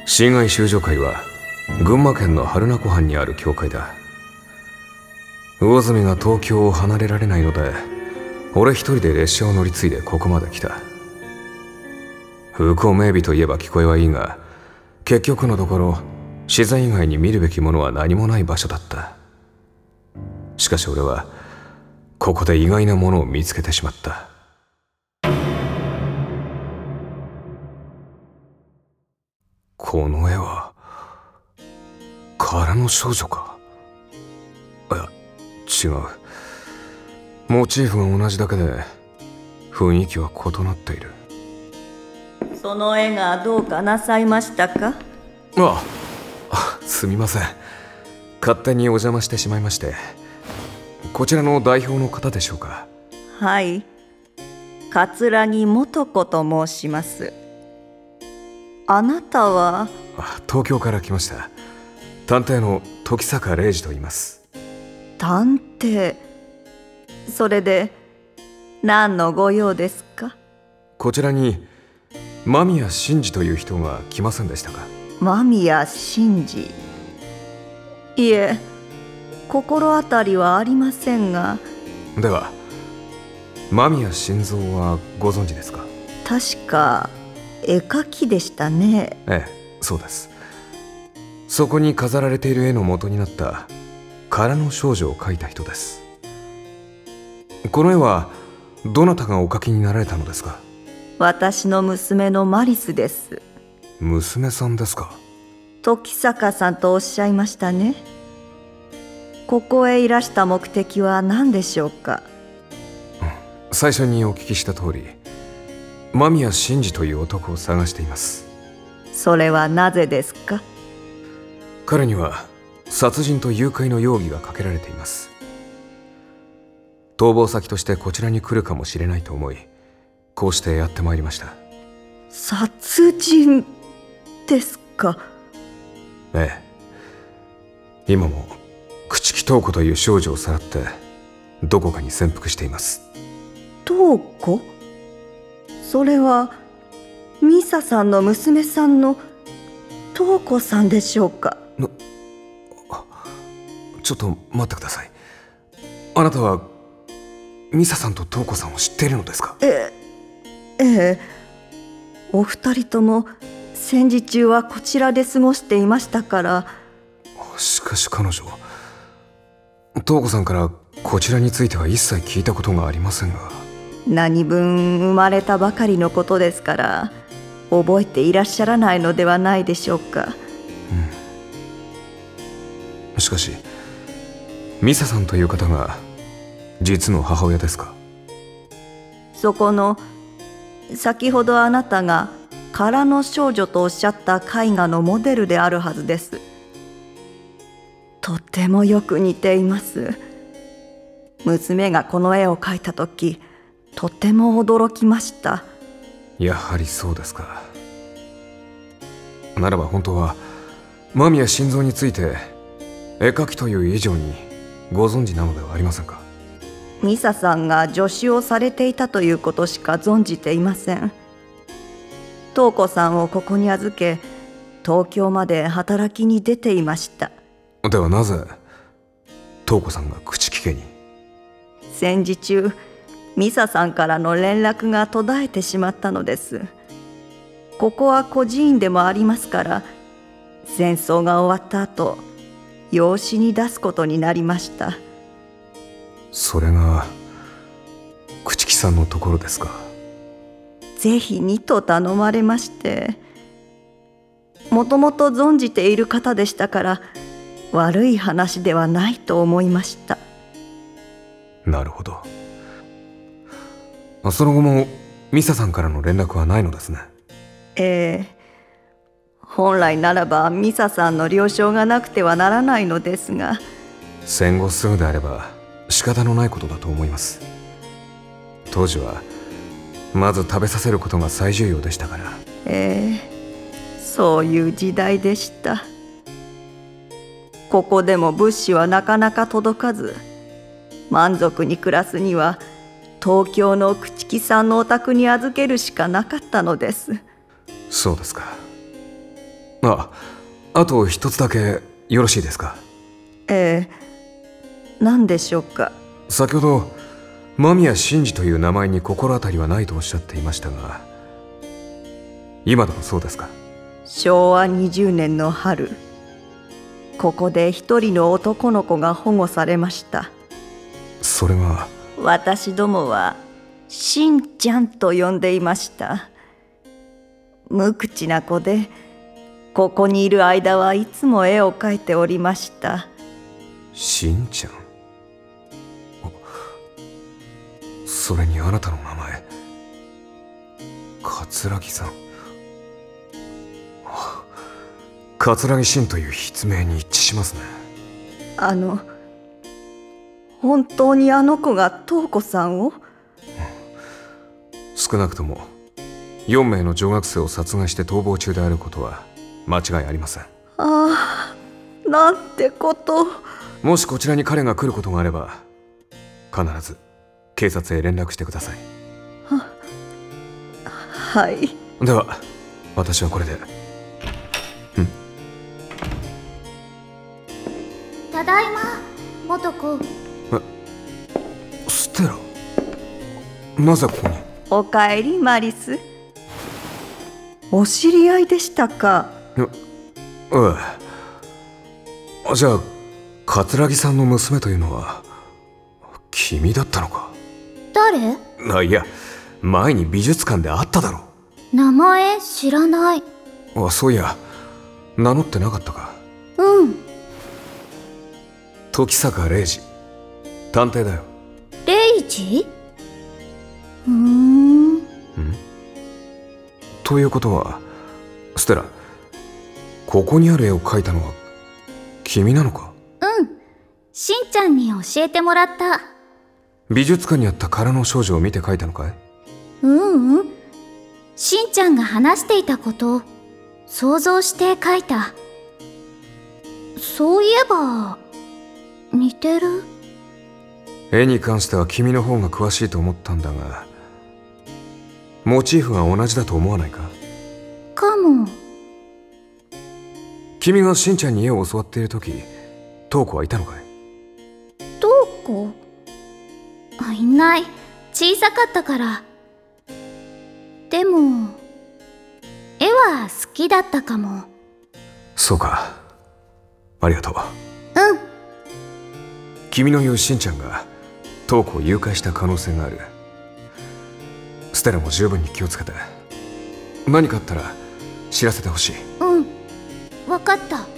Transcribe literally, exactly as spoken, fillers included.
侵害修女会は群馬県の榛名湖畔にある教会だ。魚住が東京を離れられないので、俺一人で列車を乗り継いでここまで来た。風光明媚といえば聞こえはいいが、結局のところ自然以外に見るべきものは何もない場所だった。しかし俺はここで意外なものを見つけてしまった。この絵は空の少女か。いや違う。モチーフが同じだけで雰囲気は異なっている。 その絵がどうかなさいましたか？ ああ、すみません。勝手にお邪魔してしまいまして。こちらの代表の方でしょうか？ はい、桂木素子と申します。あなたは？ 東京から来ました。探偵の時坂礼二と言います。 探偵？それで何のご用ですか？ こちらに間宮真司という人が来ませんでしたか？ 間宮真司？いえ、心当たりはありませんが。 では間宮真三はご存知ですか？ 確か絵描きでしたね。 ええ、そうです。そこに飾られている絵の元になった空の少女を描いた人です。この絵はどなたがお描きになられたのですか？ 私の娘のマリスです。 娘さんですか？ 時坂さんとおっしゃいましたね。ここへいらした目的は何でしょうか？ 最初にお聞きした通り、間宮真司という男を探しています。 それはなぜですか？ 彼には殺人と誘拐の容疑がかけられています。逃亡先としてこちらに来るかもしれないと思い、こうしてやってまいりました。 殺人ですか？ ええ、今も朽木塔子という少女をさらってどこかに潜伏しています。 塔子？それはミサさんの娘さんの塔子さんでしょうか？ なちょっと待ってください。あなたはミサさんと塔子さんを知っているのですか？ えええ、お二人とも戦時中はこちらで過ごしていましたから。 しかし彼女、塔子さんからこちらについては一切聞いたことがありませんが。 何分生まれたばかりのことですから覚えていらっしゃらないのではないでしょうか。 うん、しかしミサさんという方が実の母親ですか？ そこの先ほどあなたが空の少女とおっしゃった絵画のモデルであるはずです。とてもよく似ています。娘がこの絵を描いたときとても驚きました。 やはりそうですか。ならば本当は間宮真三について絵描きという以上にご存知なのではありませんか？ ミサさんが助手をされていたということしか存じていません。塔子さんをここに預け東京まで働きに出ていました。 ではなぜ塔子さんが朽木家に？ 戦時中ミサさんからの連絡が途絶えてしまったのです。ここは孤児院でもありますから戦争が終わった後養子に出すことになりました。 それが朽木さんのところですか？ ぜひにと頼まれまして、もともと存じている方でしたから悪い話ではないと思いました。 なるほど。その後もミサさんからの連絡はないのですね。 ええ、本来ならばミサさんの了承がなくてはならないのですが。 戦後すぐであれば仕方のないことだと思います。当時はまず食べさせることが最重要でしたから。 ええ、そういう時代でした。ここでも物資はなかなか届かず、満足に暮らすには東京の朽木さんのお宅に預けるしかなかったのです。 そうですか。 あ、あと一つだけよろしいですか？ ええ、何でしょうか？ 先ほど間宮真司という名前に心当たりはないとおっしゃっていましたが、今でもそうですか？ しょうわにじゅうねんの春、ここで一人の男の子が保護されました。 それは私どもはしんちゃんと呼んでいました。無口な子で、ここにいる間はいつも絵を描いておりました。 しんちゃん。それにあなたの名前、桂木さん。桂木真という筆名に一致しますね。 あの本当にあの子が瞳子さんを？ 少なくともよんめいの女学生を殺害して逃亡中であることは間違いありません。 ああ、なんてこと。 もしこちらに彼が来ることがあれば、必ず警察へ連絡してください。 は、はい。 では私はこれで。ん？ ただいま、元子。 え、ステラ、なぜここに？ おかえりマリス。お知り合いでしたか？ ええ。じゃあ桂木さんの娘というのは君だったのか？ 誰？ あ、いや、前に美術館で会っただろ。 名前知らない。 あ、そういや、名乗ってなかったか？ うん。 時坂礼二、探偵だよ。 レイジ？うーん。ん？ ということは、ステラ、ここにある絵を描いたのは君なのか？ うん。しんちゃんに教えてもらった。 美術館にあった空の少女を見て描いたのかい？ うんうん。しんちゃんが話していたことを想像して描いた。そういえば似てる。 絵に関しては君の方が詳しいと思ったんだが、モチーフが同じだと思わないか？ かも。 君がしんちゃんに絵を教わっている時、瞳子はいたのかい？ 瞳子？あ、いない。小さかったから。でも絵は好きだったかも。 そうか、ありがとう。 うん。 君の言うしんちゃんが瞳子を誘拐した可能性がある。ステラも十分に気をつけて、何かあったら知らせてほしい。 うん、わかった。